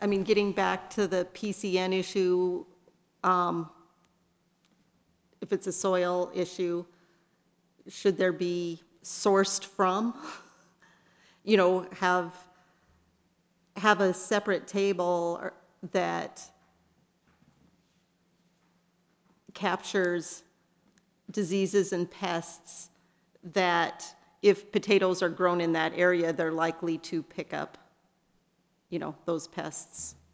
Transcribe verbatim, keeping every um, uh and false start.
I mean, getting back to the P C N issue, um, if it's a soil issue, should there be sourced from? You know, have, have a separate table or- that captures diseases and pests that if potatoes are grown in that area, they're likely to pick up, you know, those pests.